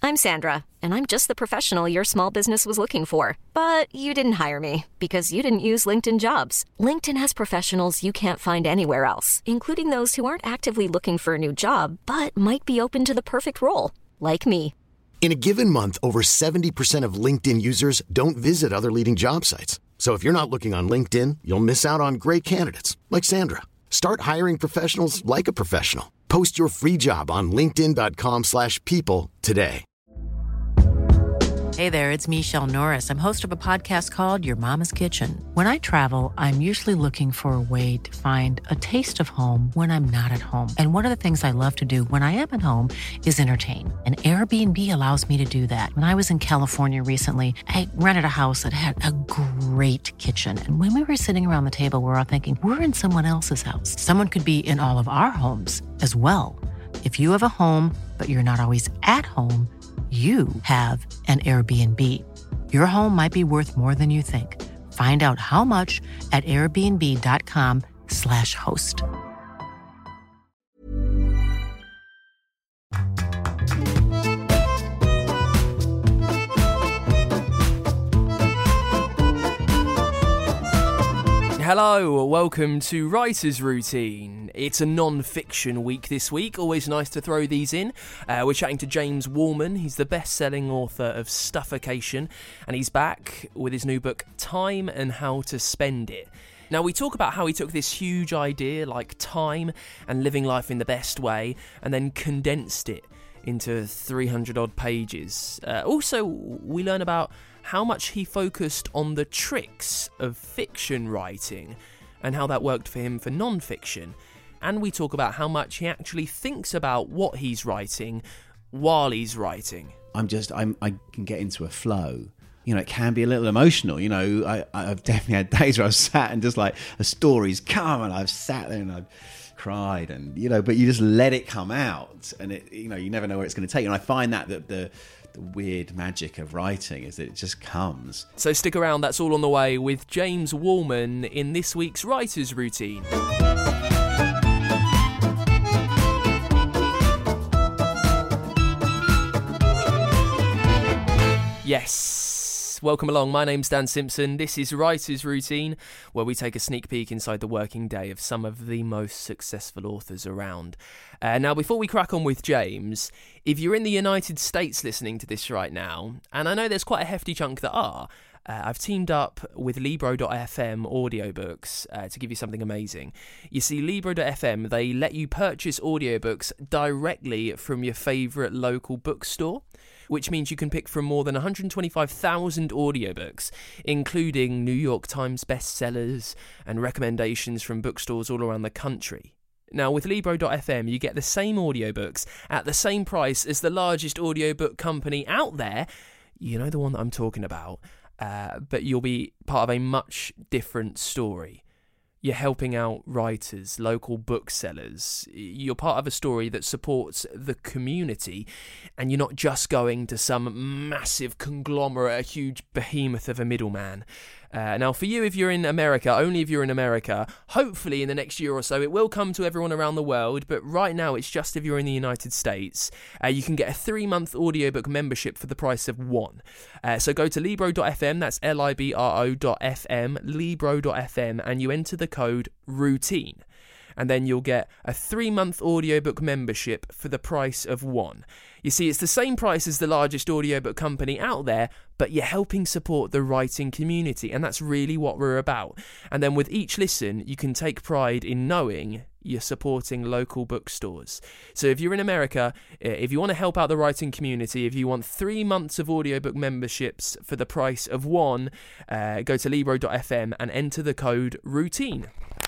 I'm Sandra, and I'm just the professional your small business was looking for. But you didn't hire me because you didn't use LinkedIn Jobs. LinkedIn has professionals you can't find anywhere else, including those who aren't actively looking for a new job, but might be open to the perfect role, like me. In a given month, over 70% of LinkedIn users don't visit other leading job sites. So if you're not looking on LinkedIn, you'll miss out on great candidates like Sandra. Start hiring professionals like a professional. Post your free job on linkedin.com/people today. Hey there, it's Michelle Norris. I'm host of a podcast called Your Mama's Kitchen. When I travel, I'm usually looking for a way to find a taste of home when I'm not at home. And one of the things I love to do when I am at home is entertain. And Airbnb allows me to do that. When I was in California recently, I rented a house that had a great kitchen. And when we were sitting around the table, we're all thinking, we're in someone else's house. Someone could be in all of our homes as well. If you have a home, but you're not always at home, you have an Airbnb. Your home might be worth more than you think. Find out how much at airbnb.com/host. Hello, welcome to Writer's Routine. It's a non-fiction week this week, always nice to throw these in. We're chatting to James Wallman. He's the best-selling author of Stuffocation, and he's back with his new book, Time and How to Spend It. Now, we talk about how he took this huge idea like time and living life in the best way, and then condensed it into 300-odd pages. Also, we learn about how much he focused on the tricks of fiction writing and how that worked for him for non-fiction. And we talk about how much he actually thinks about what he's writing while he's writing. I can get into a flow. You know, it can be a little emotional. You know, I've definitely had days where I've sat and just like a story's come and I've sat there and I've cried and, you know, but you just let it come out and it, you know, you never know where it's going to take you. And I find that the weird magic of writing is that it just comes. So stick around, that's all on the way with James Wallman in this week's Writer's Routine. Yes, welcome along. My name's Dan Simpson. This is Writer's Routine, where we take a sneak peek inside the working day of some of the most successful authors around. Now, before we crack on with James, if you're in the United States listening to this right now, and I know there's quite a hefty chunk that are, I've teamed up with Libro.fm audiobooks to give you something amazing. You see, Libro.fm, they let you purchase audiobooks directly from your favourite local bookstore, which means you can pick from more than 125,000 audiobooks, including New York Times bestsellers and recommendations from bookstores all around the country. Now, with Libro.fm, you get the same audiobooks at the same price as the largest audiobook company out there. You know the one that I'm talking about. But you'll be part of a much different story. You're helping out writers, local booksellers. You're part of a story that supports the community, and you're not just going to some massive conglomerate, a huge behemoth of a middleman. Now, for you, if you're in America, only if you're in America, hopefully in the next year or so, it will come to everyone around the world, but right now it's just if you're in the United States. You can get a 3-month audiobook membership for the price of one. So go to Libro.fm, that's Libro.fm, Libro.fm, and you enter the code ROUTINE. And then you'll get a 3-month audiobook membership for the price of one. You see, it's the same price as the largest audiobook company out there, but you're helping support the writing community, and that's really what we're about. And then with each listen, you can take pride in knowing you're supporting local bookstores. So if you're in America, if you want to help out the writing community, if you want 3 months of audiobook memberships for the price of one, go to Libro.fm and enter the code ROUTINE.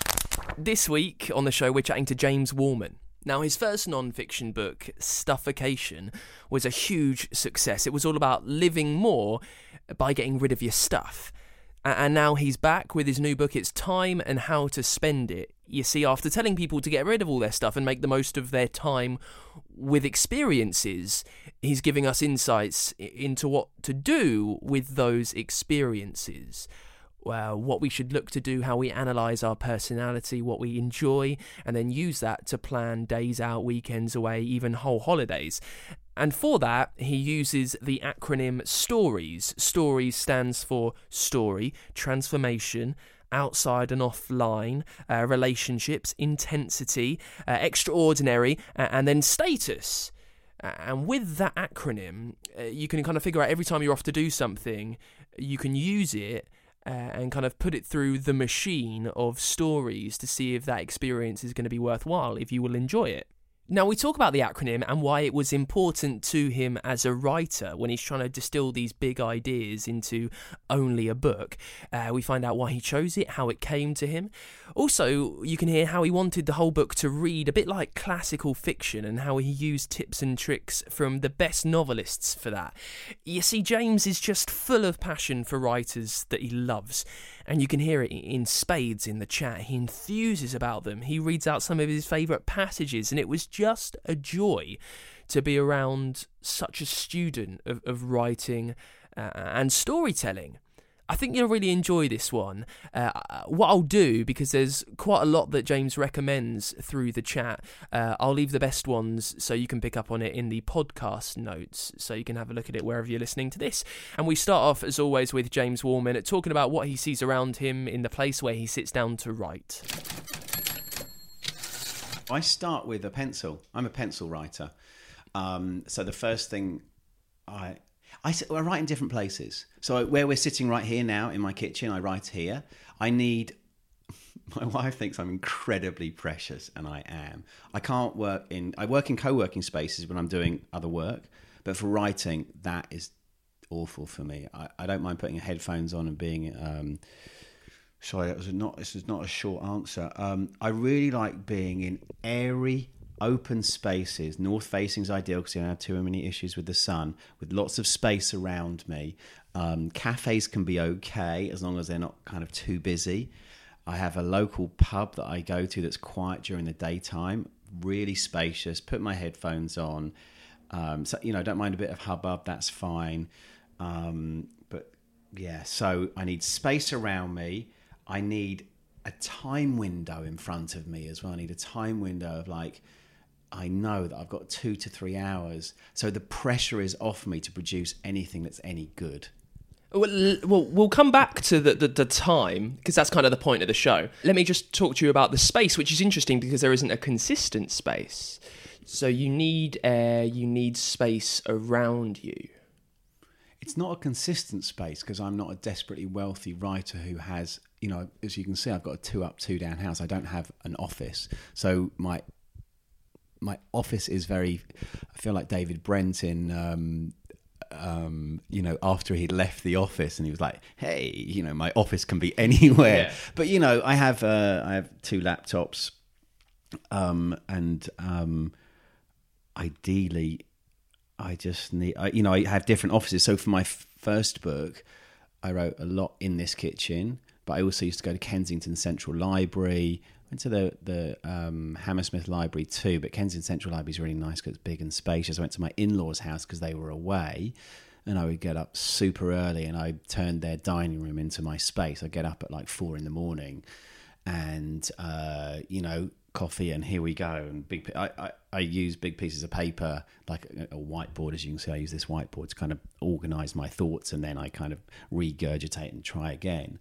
This week on the show, we're chatting to James Wallman. Now, his first non-fiction book, Stuffocation, was a huge success. It was all about living more by getting rid of your stuff. And now he's back with his new book, It's Time and How to Spend It. You see, after telling people to get rid of all their stuff and make the most of their time with experiences, he's giving us insights into what to do with those experiences. What we should look to do, how we analyse our personality, what we enjoy, and then use that to plan days out, weekends away, even whole holidays. And for that, he uses the acronym STORIES. STORIES stands for story, transformation, outside and offline, relationships, intensity, extraordinary, and then status. And with that acronym, you can kind of figure out every time you're off to do something, you can use it and kind of put it through the machine of stories to see if that experience is going to be worthwhile, if you will enjoy it. Now, we talk about the acronym and why it was important to him as a writer when he's trying to distill these big ideas into only a book. We find out why he chose it, how it came to him. Also, you can hear how he wanted the whole book to read a bit like classical fiction and how he used tips and tricks from the best novelists for that. You see, James is just full of passion for writers that he loves, and you can hear it in spades in the chat. He enthuses about them. He reads out some of his favourite passages, and it was just a joy to be around such a student of writing and storytelling. I think you'll really enjoy this one. What I'll do, because there's quite a lot that James recommends through the chat, I'll leave the best ones so you can pick up on it in the podcast notes, so you can have a look at it wherever you're listening to this. And we start off, as always, with James Warman talking about what he sees around him in the place where he sits down to write. I start with a pencil. I'm a pencil writer. So the first thing I write in different places. So where we're sitting right here now in my kitchen, I write here. My wife thinks I'm incredibly precious, and I am. I work in co-working spaces when I'm doing other work, but for writing, that is awful for me. I don't mind putting headphones on and being... Sorry, this is not a short answer. I really like being in airy, open spaces. North facing is ideal because you don't have too many issues with the sun, with lots of space around me. Cafes can be okay as long as they're not kind of too busy. I have a local pub that I go to that's quiet during the daytime, really spacious. Put my headphones on. So don't mind a bit of hubbub. That's fine. But yeah, so I need space around me. I need a time window in front of me as well. I need a time window of I know that I've got 2 to 3 hours. So the pressure is off me to produce anything that's any good. Well, we'll come back to the time, because that's kind of the point of the show. Let me just talk to you about the space, which is interesting because there isn't a consistent space. So you need air, you need space around you. It's not a consistent space because I'm not a desperately wealthy writer who has, as you can see, I've got a 2-up, 2-down house. I don't have an office. So my office is I feel like David Brent in, after he'd left The Office, and he was like, hey, my office can be anywhere. Yeah. But, I have 2 laptops, and ideally I just need, I have different offices. So for my first book, I wrote a lot in this kitchen, but I also used to go to Kensington Central Library. Went to the Hammersmith Library too, but Kensington Central Library is really nice because it's big and spacious. I went to my in-laws' house because they were away, and I would get up super early, and I turned their dining room into my space. I'd get up at 4 a.m, and coffee, and here we go. And I use big pieces of paper, like a whiteboard, as you can see. I use this whiteboard to kind of organise my thoughts, and then I kind of regurgitate and try again.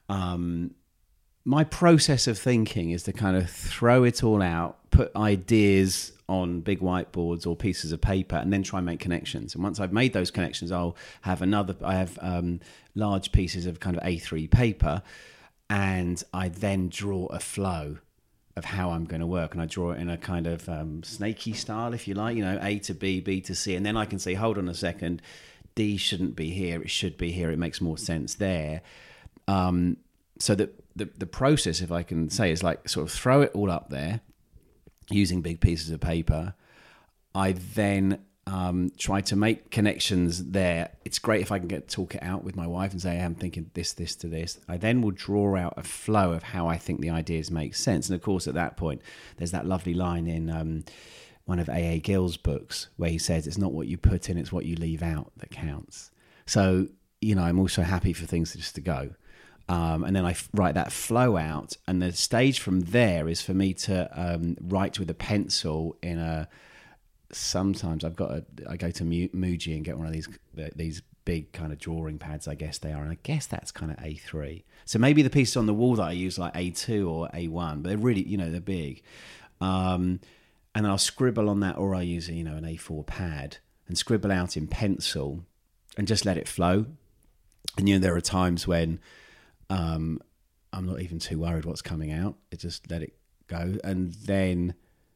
My process of thinking is to kind of throw it all out, put ideas on big whiteboards or pieces of paper, and then try and make connections. And once I've made those connections, I have large pieces of kind of A3 paper, and I then draw a flow of how I'm going to work. And I draw it in a kind of snaky style, if you like, A to B, B to C. And then I can say, hold on a second, D shouldn't be here, it should be here, it makes more sense there. So the process, if I can say, is sort of throw it all up there using big pieces of paper. I then try to make connections there. It's great if I can talk it out with my wife and say, I'm thinking this to this. I then will draw out a flow of how I think the ideas make sense. And of course, at that point, there's that lovely line in one of A.A. Gill's books where he says, it's not what you put in, it's what you leave out that counts. So, I'm also happy for things just to go. And then I write that flow out, and the stage from there is for me to write with a pencil in a sometimes I go to Muji and get one of these big kind of drawing pads, I guess they are, and I guess that's kind of A3. So maybe the pieces on the wall that I use like A2 or A1, but they're really, they're big. And then I'll scribble on that, or I use an A4 pad and scribble out in pencil and just let it flow. And there are times when I'm not even too worried what's coming out. It just let it go, and then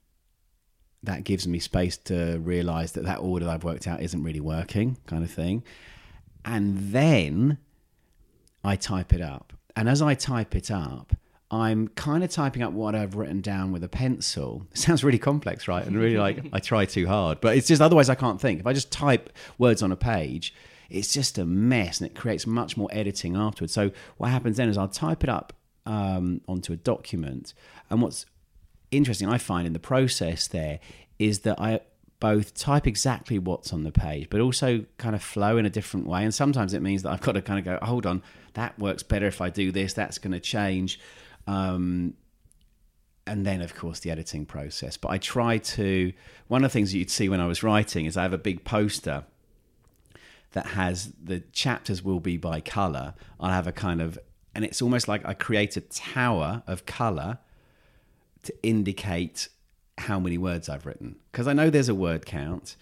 that gives me space to realise that order that I've worked out isn't really working, kind of thing. And then I type it up. And as I type it up, I'm kind of typing up what I've written down with a pencil. It sounds really complex, right? And really like I try too hard. But it's just, otherwise I can't think. If I just type words on a page, it's just a mess, and it creates much more editing afterwards. So what happens then is I'll type it up onto a document. And what's interesting, I find, in the process there is that I both type exactly what's on the page, but also kind of flow in a different way. And sometimes it means that I've got to kind of go, hold on, that works better if I do this, that's going to change. And then, of course, the editing process. But I try to, one of the things that you'd see when I was writing is I have a big poster that has the chapters will be by colour. I'll have a kind of, and it's almost like I create a tower of colour to indicate how many words I've written, because I know there's a word count.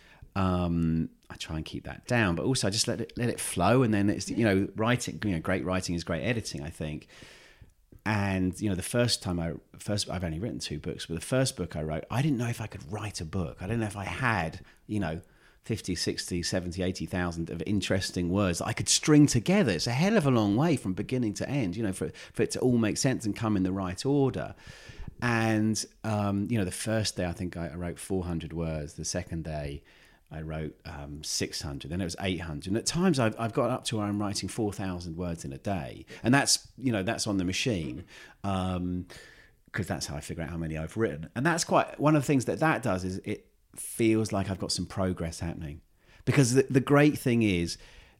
I try and keep that down, but also I just let it flow. And then it's writing. Great writing is great editing, I think. And the first time I've only written 2 books, but the first book I wrote, I didn't know if I could write a book. I didn't know if I had 50, 60, 70, 80,000 of interesting words that I could string together. It's a hell of a long way from beginning to end, for it to all make sense and come in the right order. And, the first day, I think I wrote 400 words. The second day, I wrote 600. Then it was 800. And at times, I've got up to where I'm writing 4,000 words in a day. And that's on the machine, because that's how I figure out how many I've written. And that's quite, one of the things that does is it feels like I've got some progress happening. Because the great thing is,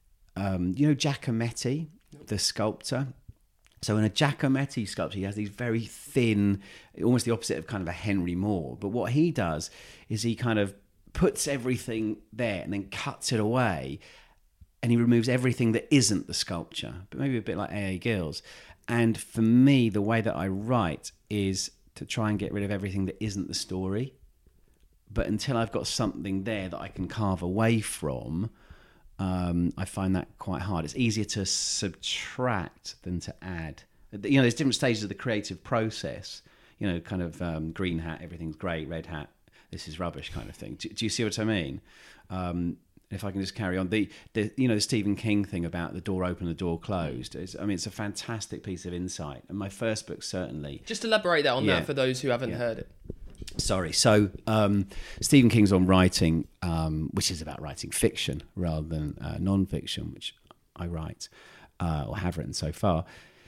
Giacometti, the sculptor. So in a Giacometti sculpture, he has these very thin, almost the opposite of kind of a Henry Moore. But what he does is he kind of puts everything there and then cuts it away, and he removes everything that isn't the sculpture, but maybe a bit like A.A. Gills. And for me, the way that I write is to try and get rid of everything that isn't the story. But until I've got something there that I can carve away from, I find that quite hard. It's easier to subtract than to add. There's different stages of the creative process. Kind of green hat, everything's great. Red hat, this is rubbish, kind of thing. Do you see what I mean? If I can just carry on, the Stephen King thing about the door open, the door closed. It's a fantastic piece of insight. And my first book, certainly. Just elaborate on that for those who haven't heard it. Sorry. So Stephen King's on writing, which is about writing fiction rather than non-fiction, which I write or have written so far,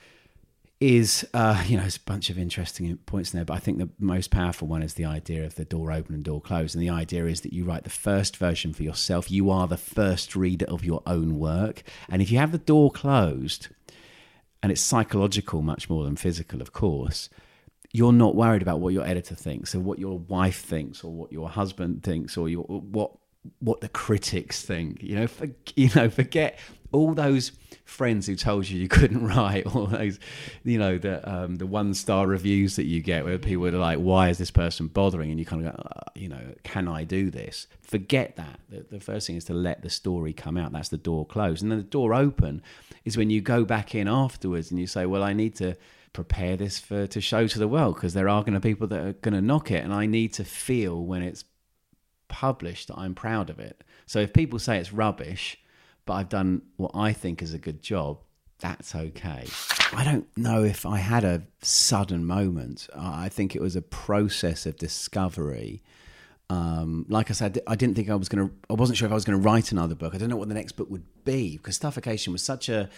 is, there's a bunch of interesting points in there, but I think the most powerful one is the idea of the door open and door closed. And the idea is that you write the first version for yourself. You are the first reader of your own work. And if you have the door closed, and it's psychological much more than physical, of course, you're not worried about what your editor thinks or what your wife thinks or what your husband thinks or what the critics think. Forget all those friends who told you couldn't write, all those, the 1-star reviews that you get where people are like, why is this person bothering? And you kind of go, can I do this? Forget that. The first thing is to let the story come out. That's the door closed. And then the door open is when you go back in afterwards and you say, well, I need to prepare this to show to the world, because there are going to be people that are going to knock it, and I need to feel when it's published that I'm proud of it. So if people say it's rubbish, but I've done what I think is a good job, that's okay. I don't know if I had a sudden moment. I think it was a process of discovery. Like I said, I didn't think I wasn't sure if I was going to write another book. I don't know what the next book would be, because Stuffocation was such a,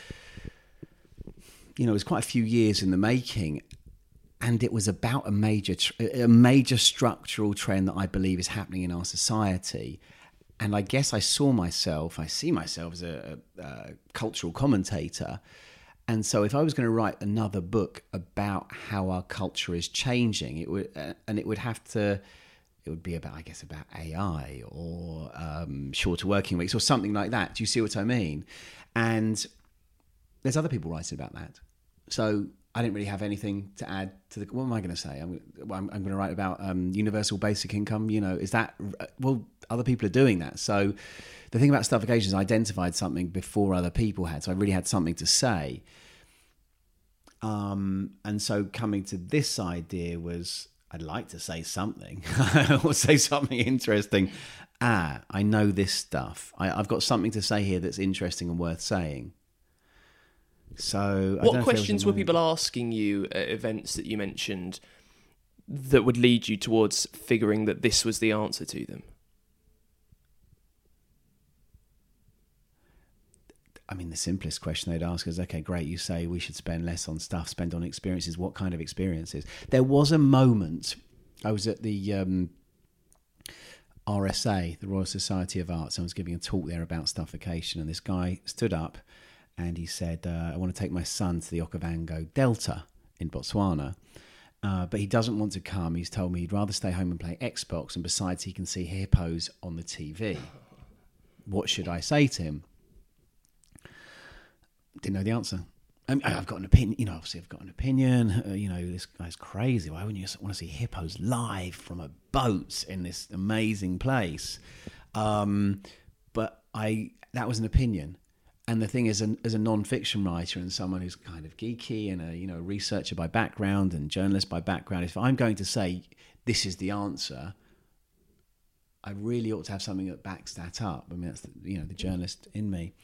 it was quite a few years in the making, and it was about a major structural trend that I believe is happening in our society. And I guess I see myself as a cultural commentator. And so if I was going to write another book about how our culture is changing, it would have to it would be about, I guess, about AI or shorter working weeks or something like that. Do you see what I mean? And there's other people writing about that. So I didn't really have anything to add to the. What am I going to say? I'm going to write about universal basic income. Is that, well, other people are doing that. So the thing about Stuffication is I identified something before other people had. So I really had something to say. And so coming to this idea was, I'd like to say something or say something interesting. I know this stuff. I've got something to say here that's interesting and worth saying. So, what questions were people asking you at events that you mentioned that would lead you towards figuring that this was the answer to them? I mean, the simplest question they'd ask is, okay, great, you say we should spend less on stuff, spend on experiences. What kind of experiences? There was a moment, I was at the RSA, the Royal Society of Arts. I was giving a talk there about Stuffication, and this guy stood up and he said, I want to take my son to the Okavango Delta in Botswana, but he doesn't want to come. He's told me he'd rather stay home and play Xbox, and besides, he can see hippos on the TV. What should I say to him? Didn't know the answer. I've got an opinion. Obviously I've got an opinion. This guy's crazy. Why wouldn't you want to see hippos live from a boat in this amazing place? But that was an opinion. And the thing is, as a non-fiction writer and someone who's kind of geeky and a researcher by background and journalist by background, if I'm going to say this is the answer, I really ought to have something that backs that up. I mean, that's the journalist in me.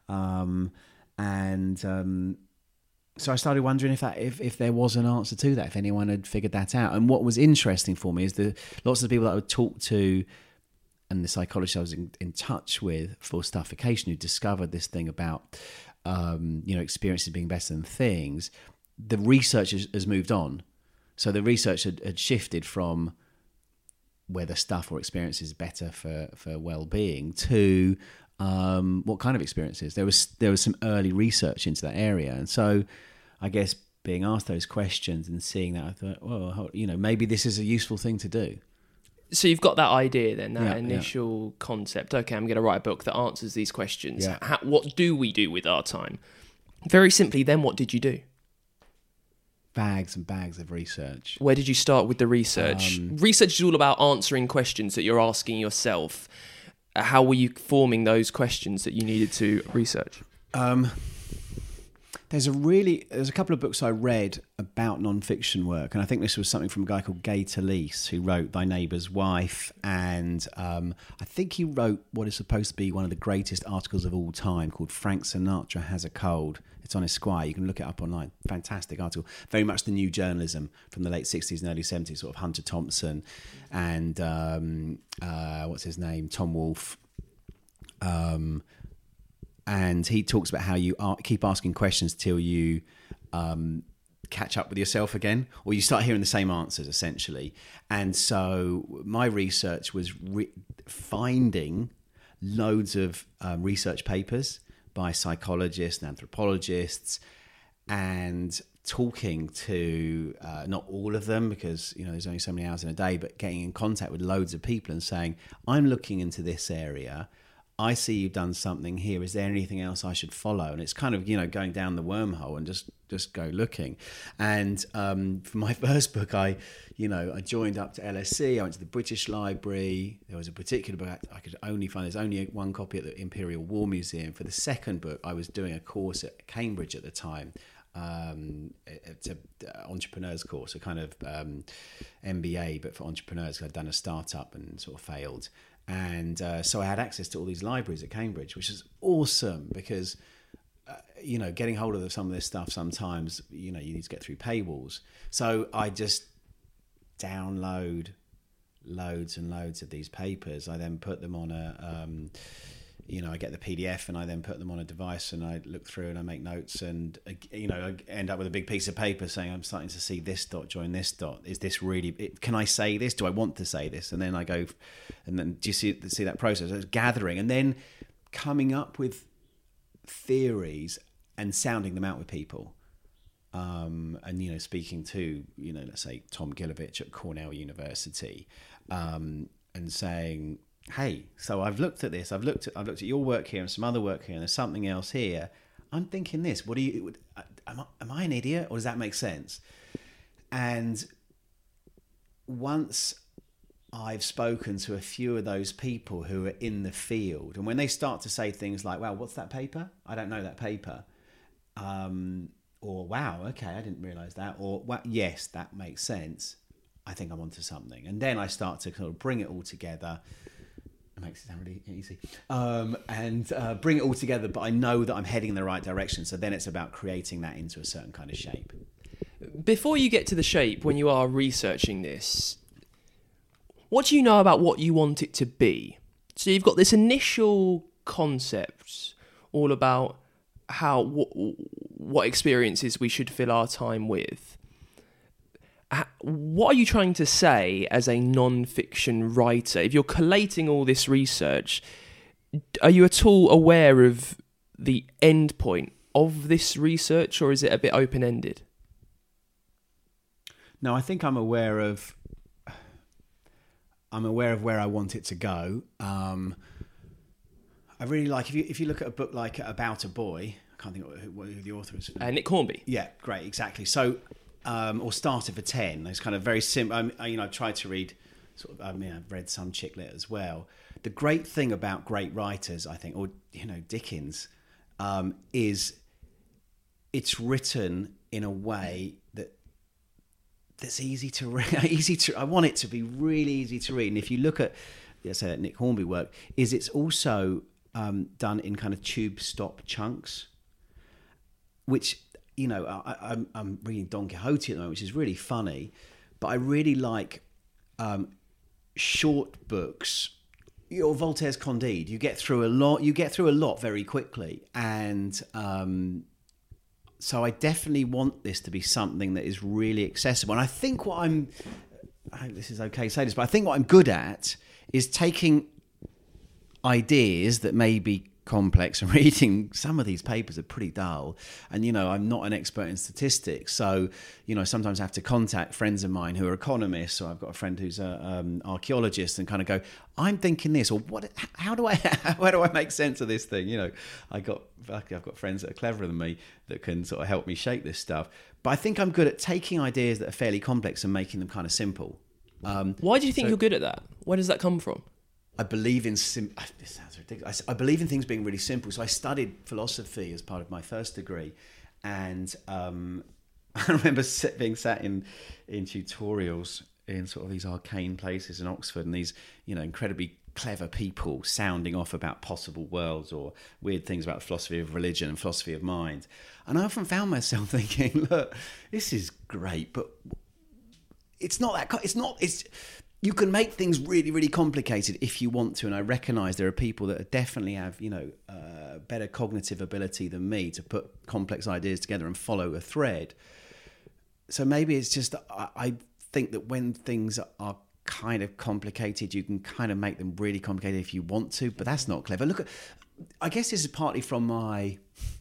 So I started wondering if there was an answer to that, if anyone had figured that out. And what was interesting for me is lots of the people that I would talk to and the psychologist I was in touch with for Stuffication, who discovered this thing about experiences being better than things, the research has moved on. So the research had shifted from whether stuff or experience is better for well-being to what kind of experiences. There was some early research into that area, and so I guess being asked those questions and seeing that, I thought, well, maybe this is a useful thing to do. So you've got that idea then, that initial concept. Okay, I'm going to write a book that answers these questions. Yeah. What do we do with our time? Very simply, then what did you do? Bags and bags of research. Where did you start with the research? Research is all about answering questions that you're asking yourself. How were you forming those questions that you needed to research? There's a couple of books I read about non-fiction work, and I think this was something from a guy called Gay Talese, who wrote Thy Neighbour's Wife, and I think he wrote what is supposed to be one of the greatest articles of all time, called Frank Sinatra Has a Cold. It's on Esquire. You can look it up online. Fantastic article. Very much the new journalism from the late 60s and early 70s, sort of Hunter Thompson and what's his name, Tom Wolfe. And he talks about how you keep asking questions till you catch up with yourself again, or you start hearing the same answers, essentially. And so my research was finding loads of research papers by psychologists and anthropologists, and talking to not all of them, because there's only so many hours in a day, but getting in contact with loads of people and saying, I'm looking into this area, I see you've done something here, is there anything else I should follow? And it's kind of going down the wormhole and just go looking. And for my first book, I joined up to LSE. I went to the British Library. There was a particular book I could only find. There's only one copy at the Imperial War Museum. For the second book, I was doing a course at Cambridge at the time. It's an entrepreneurs course, a kind of MBA, but for entrepreneurs. I'd done a startup and sort of failed. And so I had access to all these libraries at Cambridge, which is awesome because, getting hold of some of this stuff sometimes, you need to get through paywalls. So I just download loads and loads of these papers. I then put them on I get the PDF and I then put them on a device and I look through and I make notes and, I end up with a big piece of paper saying, I'm starting to see this dot, join this dot. Is this really, can I say this? Do I want to say this? And then I go, and then do you see that process? It's gathering and then coming up with theories and sounding them out with people. and, you know, speaking to, you know, let's say Tom Gilovich at Cornell University, and saying, hey, so I've looked at this, I've looked at your work here and some other work here, and there's something else here. I'm thinking this. What do you? Am I an idiot, or does that make sense? And once I've spoken to a few of those people who are in the field, and when they start to say things like, "Wow, what's that paper? I don't know that paper," or "Wow, okay, I didn't realise that," or well, "Yes, that makes sense. I think I'm onto something." And then I start to kind of bring it all together. It makes it sound really easy. And bring it all together, but I know that I'm heading in the right direction. So then it's about creating that into a certain kind of shape. Before you get to the shape, when you are researching this, what do you know about what you want it to be? So you've got this initial concept all about what experiences we should fill our time with. What are you trying to say as a non-fiction writer? If you're collating all this research, are you at all aware of the end point of this research, or is it a bit open-ended? No, I think I'm aware of where I want it to go. I really like, if you look at a book like About a Boy, I can't think who the author is. Nick Hornby. Yeah, great, exactly. So, or Starter for 10. It's kind of very simple. I've tried to read I've read some chick lit as well. The great thing about great writers, I think, or, you know, Dickens, is it's written in a way that's easy to read. I want it to be really easy to read. And if you look at, say, that Nick Hornby work, it's also done in kind of tube stop chunks, which, you know, I'm reading Don Quixote at the moment, which is really funny, but I really like short books. Or Voltaire's Candide. You get through a lot very quickly, and so I definitely want this to be something that is really accessible. And I think I hope this is okay to say this, but I think what I'm good at is taking ideas that may be complex, and reading some of these papers are pretty dull, and, you know, I'm not an expert in statistics, so, you know, sometimes I have to contact friends of mine who are economists, or I've got a friend who's an archaeologist, and kind of go, I'm thinking this, or how do I make sense of this thing? You know, I've got friends that are cleverer than me that can sort of help me shape this stuff, but I think I'm good at taking ideas that are fairly complex and making them kind of simple. Why do you think you're good at that? Where does that come from? I believe in this sounds ridiculous. I believe in things being really simple. So I studied philosophy as part of my first degree, and I remember being sat in tutorials in sort of these arcane places in Oxford, and these, you know, incredibly clever people sounding off about possible worlds or weird things about philosophy of religion and philosophy of mind. And I often found myself thinking, look, this is great, but it's not that. You can make things really, really complicated if you want to, and I recognise there are people that definitely have, you know, better cognitive ability than me to put complex ideas together and follow a thread. So maybe it's just, I think that when things are kind of complicated, you can kind of make them really complicated if you want to, but that's not clever. I guess this is partly from my,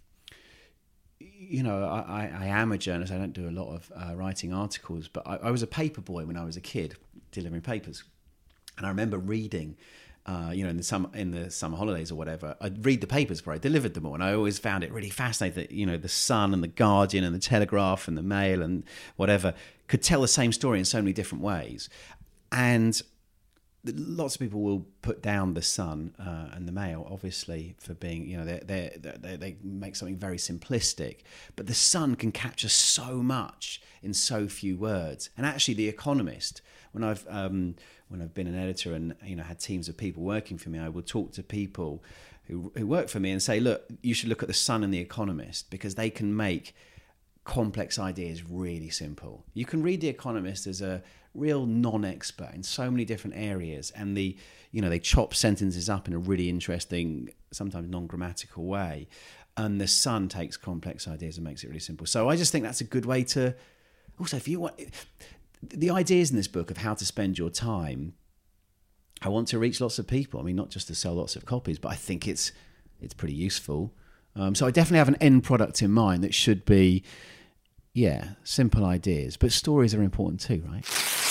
you know, I am a journalist. I don't do a lot of writing articles, but I was a paper boy when I was a kid, delivering papers. And I remember reading, you know, in the summer holidays or whatever, I'd read the papers before I delivered them all. And I always found it really fascinating that, you know, the Sun and the Guardian and the Telegraph and the Mail and whatever could tell the same story in so many different ways. And lots of people will put down the Sun and the Mail, obviously, for being, you know, they make something very simplistic. But the Sun can capture so much in so few words. And actually, The Economist, when I've been an editor and, you know, had teams of people working for me, I will talk to people who work for me and say, look, you should look at the Sun and The Economist, because they can make complex ideas really simple. You can read The Economist as a real non-expert in so many different areas, and they chop sentences up in a really interesting, sometimes non-grammatical way, and the Sun takes complex ideas and makes it really simple. So I just think that's a good way to, also, if you want, the ideas in this book of how to spend your time, I want to reach lots of people. I mean, not just to sell lots of copies, but I think it's pretty useful. So I definitely have an end product in mind that should be Yeah, simple ideas. But stories are important too, right?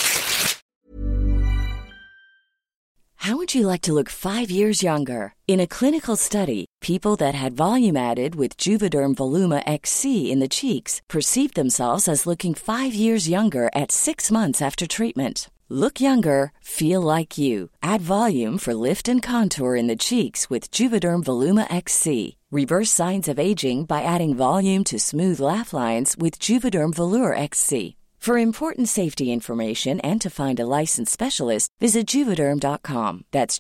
How would you like to look 5 years younger? In a clinical study, people that had volume added with Juvederm Voluma XC in the cheeks perceived themselves as looking 5 years younger at 6 months after treatment. Look younger, feel like you. Add volume for lift and contour in the cheeks with Juvederm Voluma XC. Reverse signs of aging by adding volume to smooth laugh lines with Juvederm Volure XC. For important safety information and to find a licensed specialist, visit Juvederm.com. That's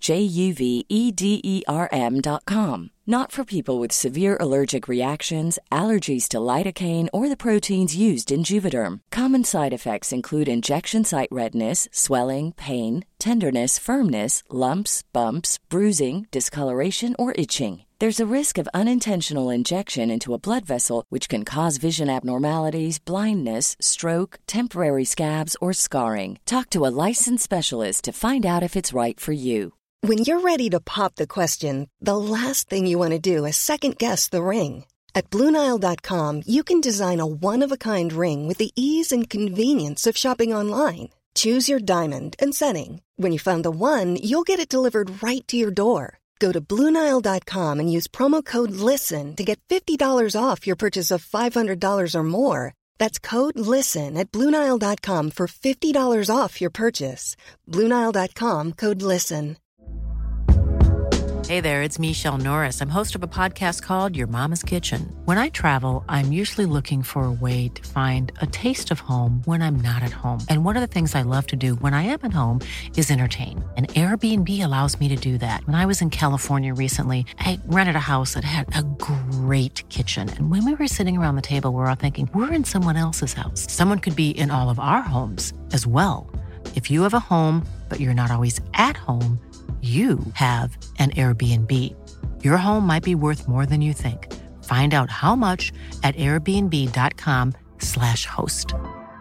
JUVEDERM.com. Not for people with severe allergic reactions, allergies to lidocaine, or the proteins used in Juvederm. Common side effects include injection site redness, swelling, pain, tenderness, firmness, lumps, bumps, bruising, discoloration, or itching. There's a risk of unintentional injection into a blood vessel, which can cause vision abnormalities, blindness, stroke, temporary scabs, or scarring. Talk to a licensed specialist to find out if it's right for you. When you're ready to pop the question, the last thing you want to do is second-guess the ring. At BlueNile.com, you can design a one-of-a-kind ring with the ease and convenience of shopping online. Choose your diamond and setting. When you find the one, you'll get it delivered right to your door. Go to BlueNile.com and use promo code LISTEN to get $50 off your purchase of $500 or more. That's code LISTEN at BlueNile.com for $50 off your purchase. BlueNile.com, code LISTEN. Hey there, it's Michelle Norris. I'm host of a podcast called Your Mama's Kitchen. When I travel, I'm usually looking for a way to find a taste of home when I'm not at home. And one of the things I love to do when I am at home is entertain. And Airbnb allows me to do that. When I was in California recently, I rented a house that had a great kitchen. And when we were sitting around the table, we were all thinking, we're in someone else's house. Someone could be in all of our homes as well. If you have a home, but you're not always at home, you have an Airbnb. Your home might be worth more than you think. Find out how much at airbnb.com/host.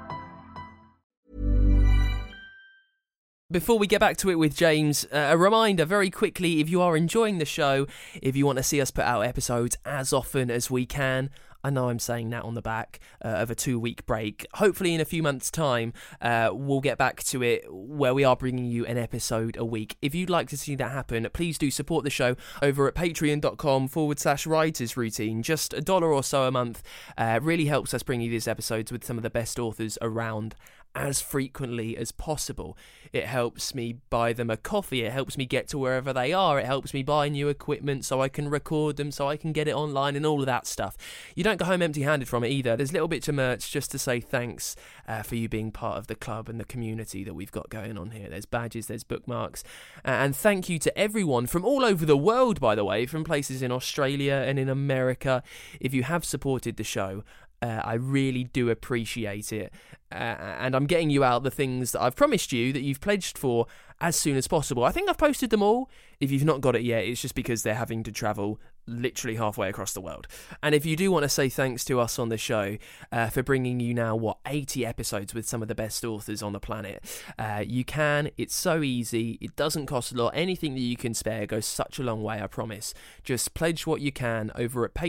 Before we get back to it with James, a reminder very quickly, if you are enjoying the show, if you want to see us put out episodes as often as we can, I know I'm saying that on the back of a 2-week break. Hopefully in a few months' time, we'll get back to it where we are bringing you an episode a week. If you'd like to see that happen, please do support the show over at patreon.com/writers routine. Just $1 or so a month really helps us bring you these episodes with some of the best authors around as frequently as possible. It helps me buy them a coffee, it helps me get to wherever they are, it helps me buy new equipment so I can record them, so I can get it online and all of that stuff. You don't go home empty-handed from it either. There's little bits of merch just to say thanks for you being part of the club and the community that we've got going on here. There's badges, there's bookmarks, and thank you to everyone from all over the world, by the way, from places in Australia and in America. If you have supported the show, I really do appreciate it, and I'm getting you out the things that I've promised you that you've pledged for as soon as possible. I think I've posted them all. If you've not got it yet, it's just because they're having to travel literally halfway across the world. And if you do want to say thanks to us on the show for bringing you now, 80 episodes with some of the best authors on the planet, you can. It's so easy. It doesn't cost a lot. Anything that you can spare goes such a long way, I promise. Just pledge what you can over at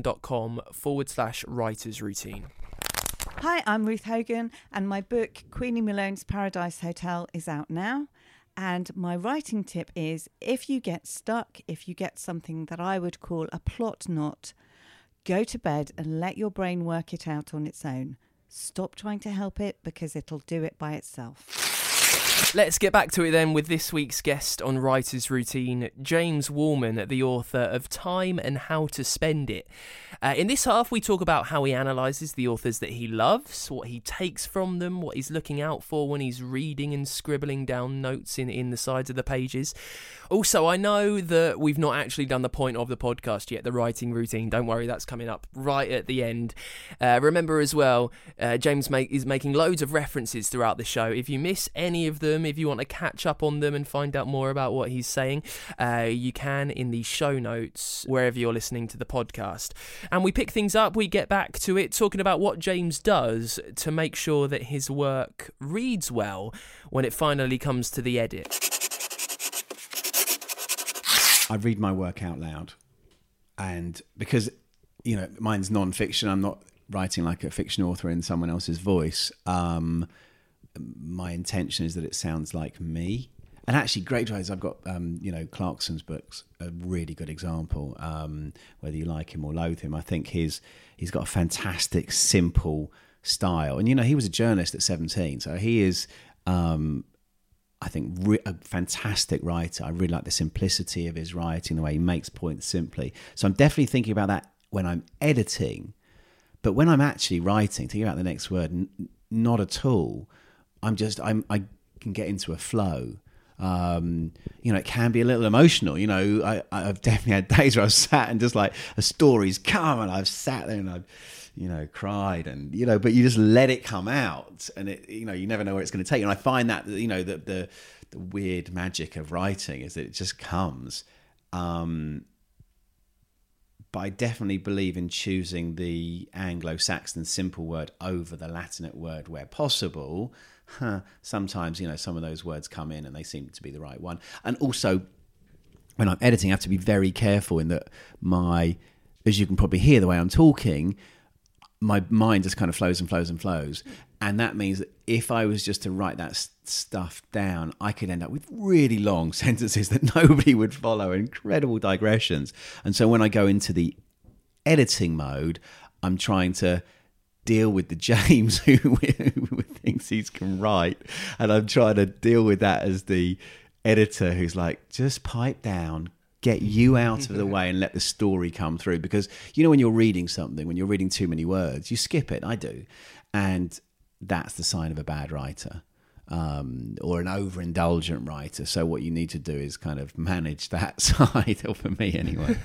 patreon.com/writers routine. Hi, I'm Ruth Hogan, and my book, Queenie Malone's Paradise Hotel, is out now. And my writing tip is, if you get stuck, if you get something that I would call a plot knot, go to bed and let your brain work it out on its own. Stop trying to help it, because it'll do it by itself. Let's get back to it then with this week's guest on Writer's Routine, James Woolman, the author of Time and How to Spend It. In this half, we talk about how he analyses the authors that he loves, what he takes from them, what he's looking out for when he's reading and scribbling down notes in the sides of the pages. Also, I know that we've not actually done the point of the podcast yet, the writing routine. Don't worry, that's coming up right at the end. Remember as well, James is making loads of references throughout the show. If you miss any of them, if you want to catch up on them and find out more about what he's saying, you can in the show notes wherever you're listening to the podcast. And we pick things up, we get back to it, talking about what James does to make sure that his work reads well when it finally comes to the edit. I read my work out loud, and because mine's non-fiction, I'm not writing like a fiction author in someone else's voice, my intention is that it sounds like me. And actually, Great Writers, I've got, Clarkson's books, a really good example, whether you like him or loathe him. I think he's got a fantastic, simple style. And, he was a journalist at 17, so he is, I think, a fantastic writer. I really like the simplicity of his writing, the way he makes points simply. So I'm definitely thinking about that when I'm editing. But when I'm actually writing, thinking about the next word, not at all. I can get into a flow. It can be a little emotional. I've definitely had days where I've sat and just like a story's come and I've sat there and I've, cried and, but you just let it come out and it, you never know where it's going to take you. And I find that, the weird magic of writing is that it just comes. But I definitely believe in choosing the Anglo-Saxon simple word over the Latinate word where possible. Sometimes, some of those words come in and they seem to be the right one. And also, when I'm editing, I have to be very careful in that as you can probably hear the way I'm talking, my mind just kind of flows and flows and flows. And that means that if I was just to write that stuff down, I could end up with really long sentences that nobody would follow, incredible digressions. And so when I go into the editing mode, I'm trying to deal with the James who thinks he can write, and I'm trying to deal with that as the editor who's like, just pipe down, get you out of the way and let the story come through. Because when you're reading something, when you're reading too many words, you skip it. I do, and that's the sign of a bad writer, or an overindulgent writer. So what you need to do is kind of manage that side, or for me anyway.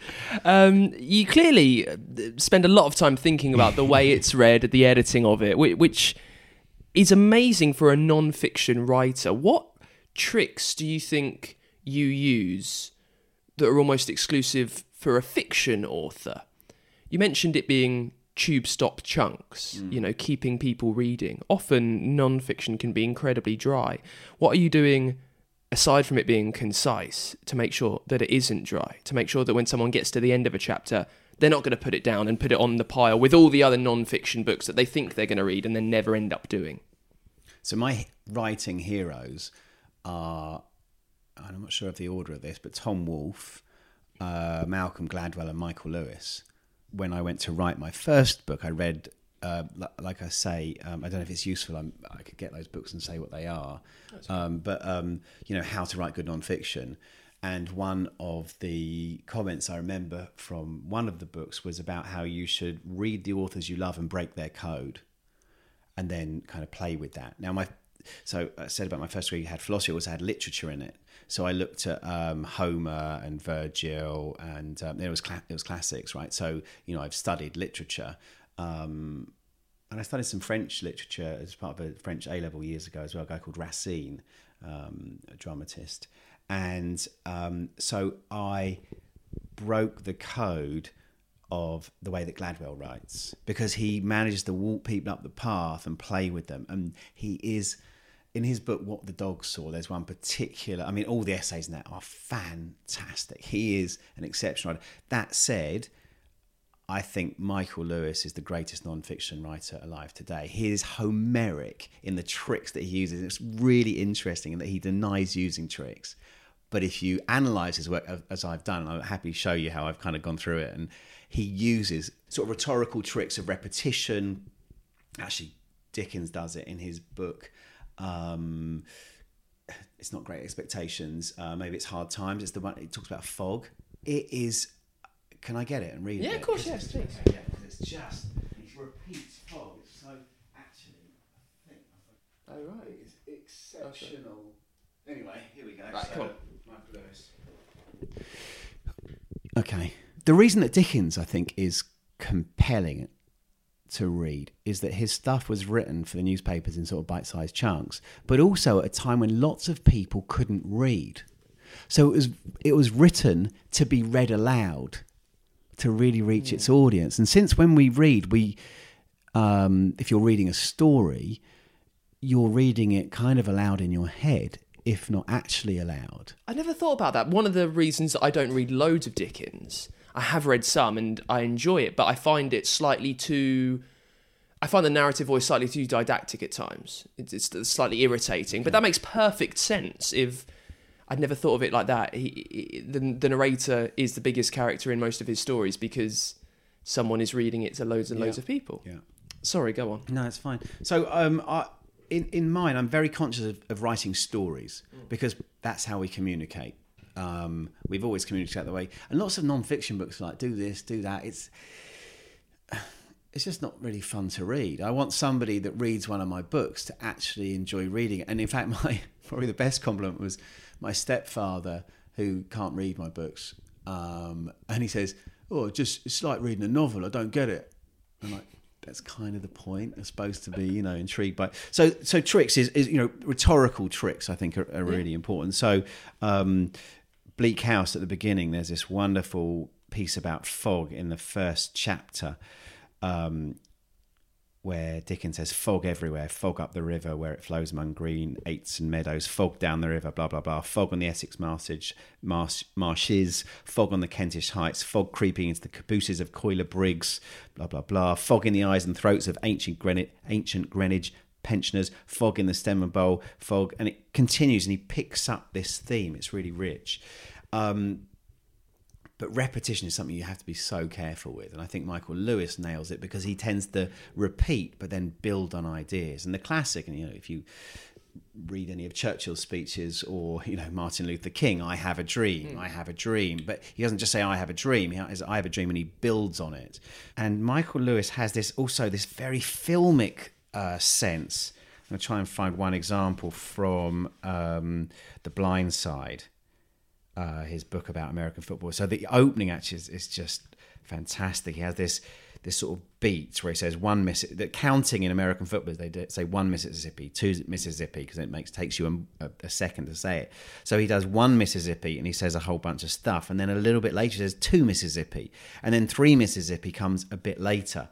You clearly spend a lot of time thinking about the way it's read, the editing of it, which is amazing for a non-fiction writer. What tricks do you think you use that are almost exclusive for a fiction author? You mentioned it being tube stop chunks, keeping people reading. Often non-fiction can be incredibly dry. What are you doing, aside from it being concise, to make sure that it isn't dry, to make sure that when someone gets to the end of a chapter, they're not going to put it down and put it on the pile with all the other non-fiction books that they think they're going to read and then never end up doing? So my writing heroes are, and I'm not sure of the order of this, but Tom Wolfe, Malcolm Gladwell and Michael Lewis. When I went to write my first book, I read, like I say, I don't know if it's useful. I could get those books and say what they are. But How to Write Good Nonfiction. And one of the comments I remember from one of the books was about how you should read the authors you love and break their code and then kind of play with that. Now, so I said about my first degree had philosophy, it also had literature in it. So I looked at Homer and Virgil, and it was classics, right? So I've studied literature, and I studied some French literature as part of a French A-level years ago as well. A guy called Racine, a dramatist, and so I broke the code of the way that Gladwell writes because he manages to walk people up the path and play with them, and he is. In his book, What the Dog Saw, there's one particular... I mean, all the essays in that are fantastic. He is an exceptional writer. That said, I think Michael Lewis is the greatest non-fiction writer alive today. He is Homeric in the tricks that he uses. It's really interesting in that he denies using tricks. But if you analyse his work, as I've done, and I'll happily show you how I've kind of gone through it, and he uses sort of rhetorical tricks of repetition. Actually, Dickens does it in his book... it's not Great Expectations. Maybe it's Hard Times. It's the one it talks about fog. It is. Can I get it and read it? Yeah, of course, yes, please. Yeah, it's just it repeats fog. It's so actually. I think. Oh right, it's exceptional. Okay. Anyway, here we go. Right, so, come on. Michael Lewis. Okay, the reason that Dickens, I think, is compelling to read is that his stuff was written for the newspapers in sort of bite-sized chunks, but also at a time when lots of people couldn't read. So it was written to be read aloud, to really reach its audience. And since when we read, if you're reading a story, you're reading it kind of aloud in your head, if not actually aloud. I never thought about that. One of the reasons that I don't read loads of Dickens, I have read some and I enjoy it, but I find it I find the narrative voice slightly too didactic at times. It's slightly irritating, but that makes perfect sense. If I'd never thought of it like that. The narrator is the biggest character in most of his stories because someone is reading it to loads and loads of people. Yeah. Sorry, go on. No, it's fine. So in mine, I'm very conscious of writing stories because that's how we communicate. We've always communicated that way. And lots of non-fiction books like do this, do that. It's just not really fun to read. I want somebody that reads one of my books to actually enjoy reading it. And in fact, probably the best compliment was my stepfather, who can't read my books. And he says, it's like reading a novel. I don't get it. I'm like, that's kind of the point. They're supposed to be, intrigued by. So tricks is rhetorical tricks, I think, are really important. So Bleak House at the beginning, there's this wonderful piece about fog in the first chapter, where Dickens says, fog everywhere, fog up the river where it flows among green aits and meadows, fog down the river, blah, blah, blah, fog on the Essex marshes, fog on the Kentish heights, fog creeping into the cabooses of Coiler Briggs, blah, blah, blah, fog in the eyes and throats of ancient Greenwich pensioners, fog in the Stemmer Bowl, fog, and it continues, and he picks up this theme. It's really rich. But repetition is something you have to be so careful with. And I think Michael Lewis nails it because he tends to repeat but then build on ideas. And the classic, and if you read any of Churchill's speeches or, Martin Luther King, I have a dream, I have a dream. But he doesn't just say I have a dream, he has I have a dream and he builds on it. And Michael Lewis has this very filmic sense. I'm going to try and find one example from The Blind Side. His book about American football. So the opening actually is just fantastic. He has this sort of beat where he says that counting in American football, they say 1 Mississippi, 2 Mississippi, because it takes you a second to say it. So he does 1 Mississippi and he says a whole bunch of stuff, and then a little bit later he says 2 Mississippi, and then 3 Mississippi comes a bit later.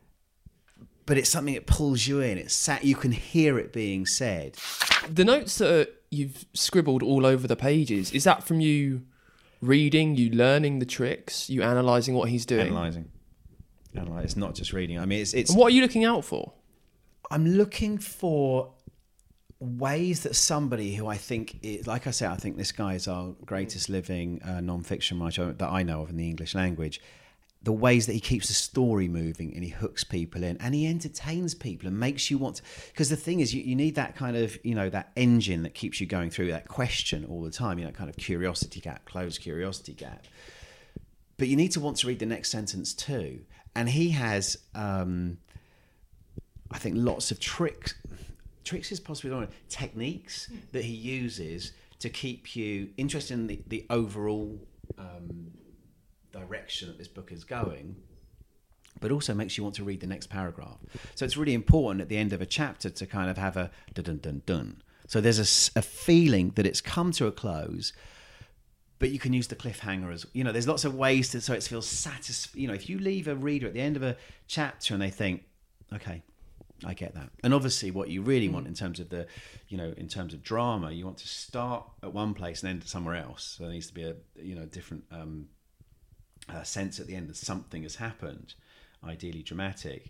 But it's something that pulls you in. You can hear it being said. The notes that you've scribbled all over the pages, is that from you reading, you learning the tricks, you analysing what he's doing? Analysing. It's not just reading. I mean, it's. And what are you looking out for? I'm looking for ways that somebody who I think, like I said, I think this guy is our greatest living non-fiction writer that I know of in the English language. The ways that he keeps the story moving and he hooks people in and he entertains people and makes you want to, because the thing is you need that kind of, that engine that keeps you going through that question all the time, kind of curiosity gap, closed curiosity gap. But you need to want to read the next sentence too. And he has, I think, lots of tricks is possibly the wrong word, techniques that he uses to keep you interested in the overall direction that this book is going, but also makes you want to read the next paragraph. So it's really important at the end of a chapter to kind of have a dun-dun-dun-dun. So there's a feeling that it's come to a close, but you can use the cliffhanger as there's lots of ways so it feels satisfying. If you leave a reader at the end of a chapter and they think, okay, I get that. And obviously what you really want in terms of in terms of drama, you want to start at one place and end at somewhere else. So there needs to be a different sense at the end that something has happened, ideally dramatic.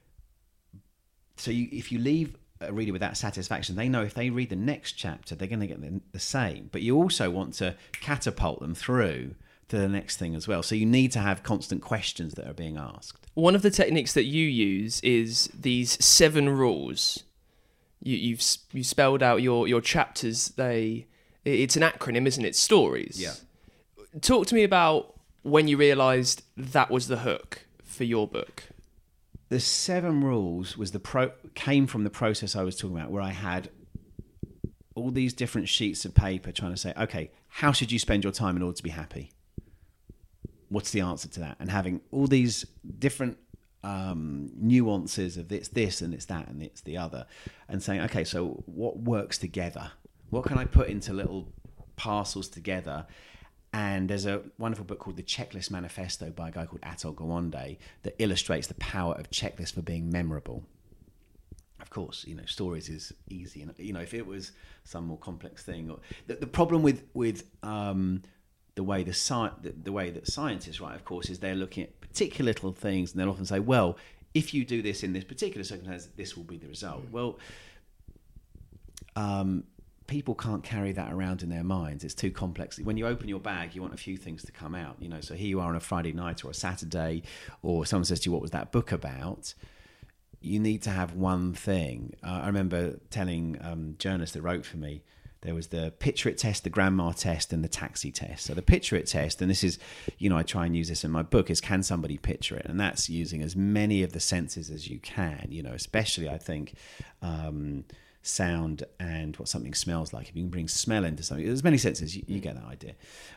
So if you leave a reader with that satisfaction, they know if they read the next chapter, they're going to get the same. But you also want to catapult them through to the next thing as well. So you need to have constant questions that are being asked. One of the techniques that you use is these 7 rules. You've spelled out your chapters. It's an acronym, isn't it? Stories. Yeah. Talk to me about when you realised that was the hook for your book. The 7 rules came from the process I was talking about, where I had all these different sheets of paper trying to say, okay, how should you spend your time in order to be happy? What's the answer to that? And having all these different nuances of this and it's that and it's the other, and saying, okay, so what works together? What can I put into little parcels together? And there's a wonderful book called The Checklist Manifesto by a guy called Atul Gawande that illustrates the power of checklists for being memorable. Of course, stories is easy. And, if it was some more complex thing. The problem with the way that scientists write, of course, is they're looking at particular little things, and they'll often say, well, if you do this in this particular circumstance, this will be the result. Well, people can't carry that around in their minds. It's too complex. When you open your bag, you want a few things to come out. So here you are on a Friday night or a Saturday, or someone says to you, what was that book about? You need to have one thing. I remember telling journalists that wrote for me, there was the picture it test, the grandma test, and the taxi test. So the picture it test, and this is, I try and use this in my book, is can somebody picture it? And that's using as many of the senses as you can, especially I think sound and what something smells like. If you can bring smell into something, there's many senses, you get that idea.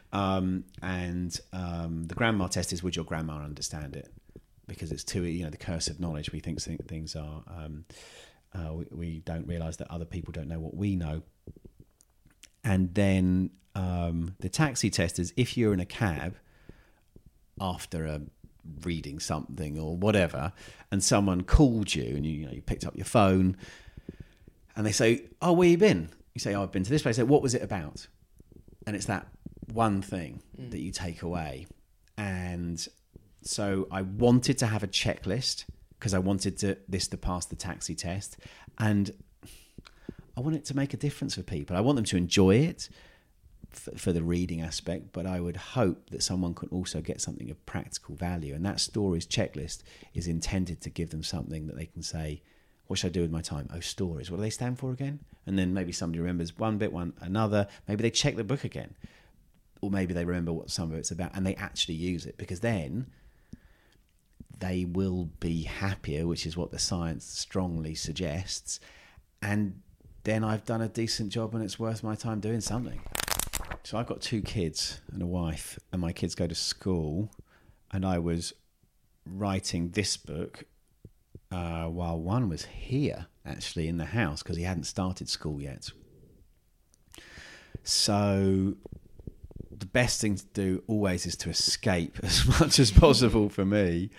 The grandma test is, would your grandma understand it? Because it's too, the curse of knowledge. We think things are, we don't realise that other people don't know what we know. And then the taxi test is, if you're in a cab after reading something or whatever, and someone called you, and you picked up your phone, and they say, "Oh, where you been?" You say, "Oh, I've been to this place." They say, "What was it about?" And it's that one thing that you take away. And so I wanted to have a checklist because I wanted this to pass the taxi test, and I want it to make a difference for people. I want them to enjoy it for the reading aspect, but I would hope that someone could also get something of practical value. And that stories checklist is intended to give them something that they can say, what should I do with my time? Oh, stories. What do they stand for again? And then maybe somebody remembers one bit, another. Maybe they check the book again. Or maybe they remember what some of it's about and they actually use it, because then they will be happier, which is what the science strongly suggests. And then I've done a decent job and it's worth my time doing something. So I've got 2 kids and a wife, and my kids go to school, and I was writing this book while one was here, actually, in the house, because he hadn't started school yet. So the best thing to do always is to escape as much as possible for me.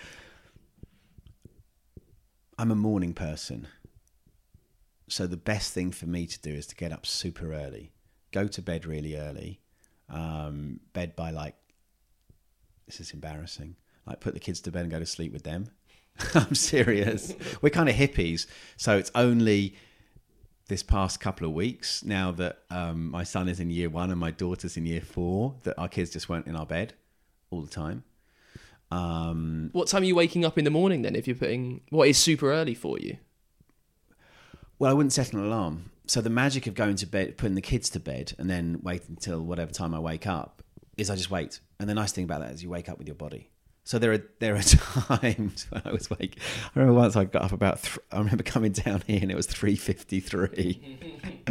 I'm a morning person. So the best thing for me to do is to get up super early, go to bed really early, bed by this is embarrassing, put the kids to bed and go to sleep with them. I'm serious. We're kind of hippies. So it's only this past couple of weeks now that my son is in year 1 and my daughter's in year 4 that our kids just weren't in our bed all the time. What time are you waking up in the morning then, if you're what is super early for you? Well, I wouldn't set an alarm. So the magic of going to bed, putting the kids to bed, and then wait until whatever time I wake up is I just wait. And the nice thing about that is you wake up with your body. So there are times when I was I remember once I got up I remember coming down here and it was 3:53.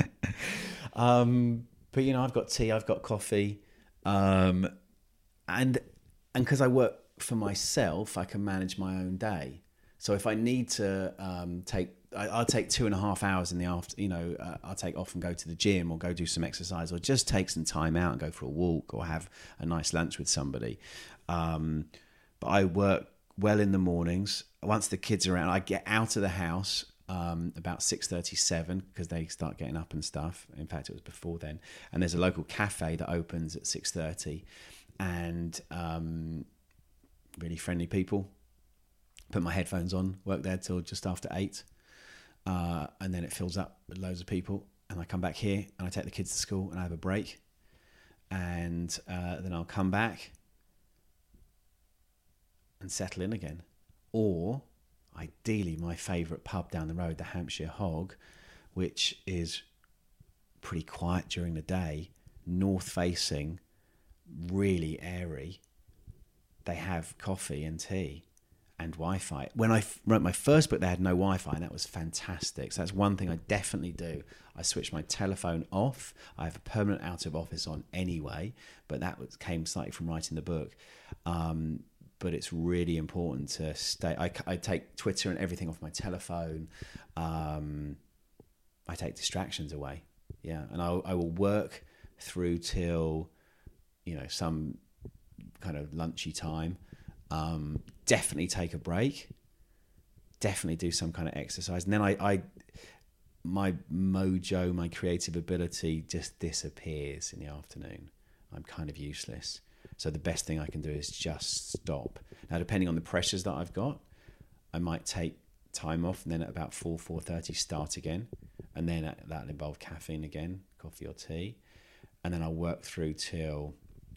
But I've got tea, I've got coffee, and because I work for myself, I can manage my own day. So if I need to I'll take 2.5 hours in the afternoon. I'll take off and go to the gym or go do some exercise or just take some time out and go for a walk or have a nice lunch with somebody. But I work well in the mornings. Once the kids are around, I get out of the house about 6:37 because they start getting up and stuff. In fact, it was before then. And there's a local cafe that opens at 6:30, and really friendly people. Put my headphones on, work there till just after 8. And then it fills up with loads of people, and I come back here and I take the kids to school and I have a break, and then I'll come back and settle in again. Or ideally my favourite pub down the road, the Hampshire Hog, which is pretty quiet during the day, north facing, really airy. They have coffee and tea and Wi-Fi. When I wrote my first book, they had no Wi-Fi, and that was fantastic. So that's one thing I definitely do. I switched my telephone off. I have a permanent out of office on anyway, but that came slightly from writing the book. But it's really important to stay. I take Twitter and everything off my telephone. I take distractions away. Yeah, and I will work through till some kind of lunchy time. Definitely take a break, definitely do some kind of exercise, and then my mojo, my creative ability just disappears in the afternoon. I'm kind of useless. So the best thing I can do is just stop. Now, depending on the pressures that I've got, I might take time off and then at about 4:30 start again. And then that'll involve caffeine again, coffee or tea. And then I'll work through till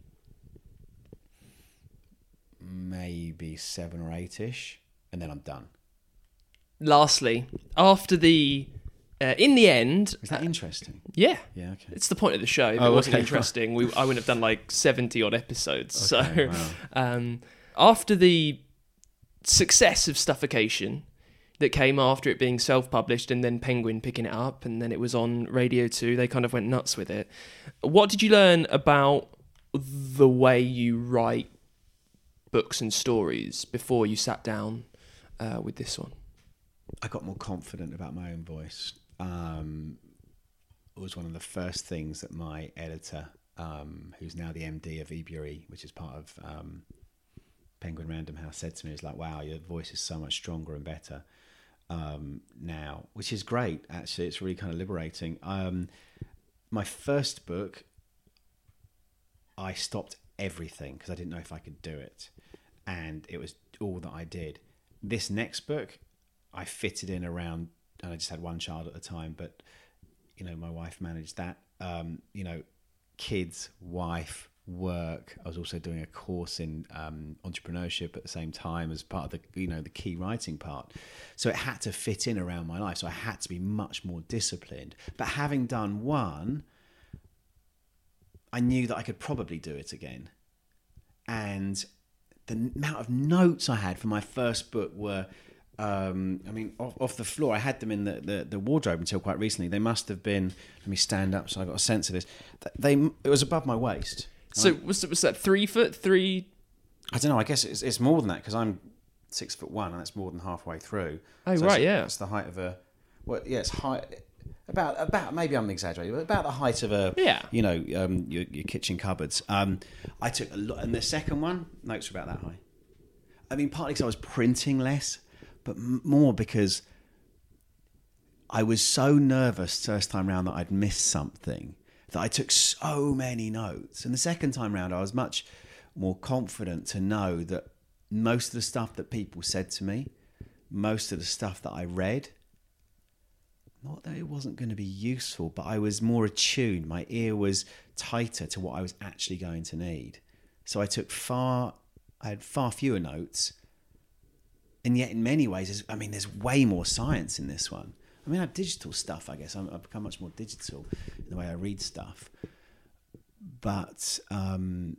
maybe 7 or 8-ish. And then I'm done. Lastly, after the... in the end... Is that interesting? Yeah. Yeah, okay. It's the point of the show. If it wasn't interesting, I wouldn't have done like 70-odd episodes. Okay, so wow. After the success of Stuffocation that came after it being self-published and then Penguin picking it up and then it was on Radio 2, they kind of went nuts with it. What did you learn about the way you write books and stories before you sat down with this one? I got more confident about my own voice. It was one of the first things that my editor, who's now the MD of eBury, which is part of Penguin Random House, said to me, "Is like, wow, your voice is so much stronger and better now," which is great. Actually, it's really kind of liberating. My first book, I stopped everything because I didn't know if I could do it, and it was all that I did. This next book, I fitted in around, and I just had one child at the time, but my wife managed that. Kids, wife, work. I was also doing a course in entrepreneurship at the same time as part of the key writing part. So it had to fit in around my life. So I had to be much more disciplined. But having done one, I knew that I could probably do it again. And the amount of notes I had for my first book were, off the floor. I had them in the wardrobe until quite recently. They must have been, let me stand up so I got a sense of this. It was above my waist. So was that 3 foot, 3? I don't know. I guess it's more than that because I'm 6'1" and that's more than halfway through. Oh, so right, yeah. It's the height of a. Well, yeah, it's height. About maybe I'm exaggerating, but about the height of a. Yeah. Your kitchen cupboards. I took a lot, and the second one notes were about that high. I mean, partly because I was printing less, but more because I was so nervous first time round that I'd missed something, that I took so many notes. And the second time round, I was much more confident to know that most of the stuff that people said to me, most of the stuff that I read, not that it wasn't going to be useful, but I was more attuned. My ear was tighter to what I was actually going to need. So I had far fewer notes. And yet in many ways, there's way more science in this one. I have digital stuff, I guess. I've become much more digital in the way I read stuff. But, and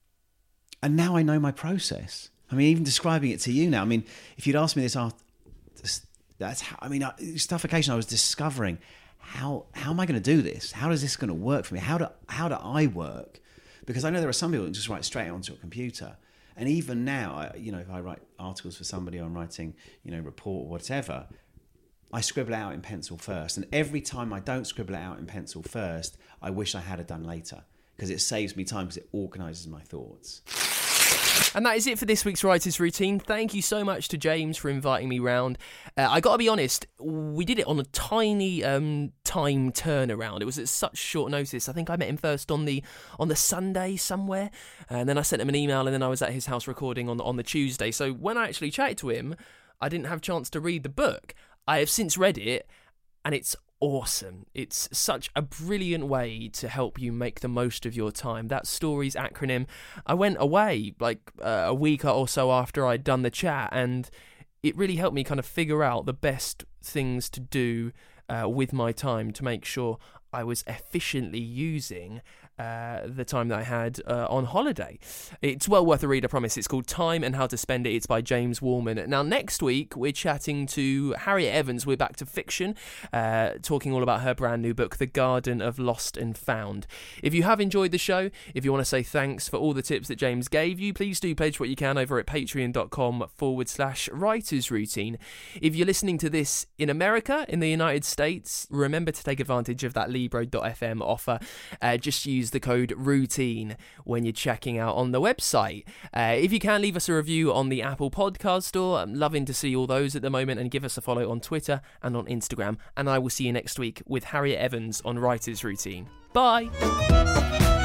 now I know my process. Even describing it to you now, if you'd asked me this after, that's how, Stuffocation, I was discovering how am I going to do this? How is this going to work for me? How do I work? Because I know there are some people who just write straight onto a computer. And even now, if I write articles for somebody or I'm writing, report or whatever, I scribble it out in pencil first. And every time I don't scribble it out in pencil first, I wish I had it done later because it saves me time because it organises my thoughts. And that is it for this week's Writer's Routine. Thank you so much to James for inviting me round. I got to be honest, we did it on a tiny time turnaround. It was at such short notice. I think I met him first on the Sunday somewhere, and then I sent him an email, and then I was at his house recording on the Tuesday. So when I actually chatted to him, I didn't have a chance to read the book. I have since read it, and it's awesome. It's such a brilliant way to help you make the most of your time. That story's acronym. I went away like a week or so after I'd done the chat, and it really helped me kind of figure out the best things to do with my time to make sure I was efficiently using the time that I had on holiday. It's well worth a read, I promise. It's called Time and How to Spend It. It's by James Wallman. Now, next week, we're chatting to Harriet Evans. We're back to fiction, talking all about her brand new book, The Garden of Lost and Found. If you have enjoyed the show, if you want to say thanks for all the tips that James gave you, please do pledge what you can over at patreon.com/writers routine. If you're listening to this in America, in the United States, remember to take advantage of that Libro.fm offer. Just use the code ROUTINE when you're checking out on the website. If you can, leave us a review on the Apple Podcast Store. I'm loving to see all those at the moment, and give us a follow on Twitter and on Instagram. And I will see you next week with Harriet Evans on Writer's Routine. Bye!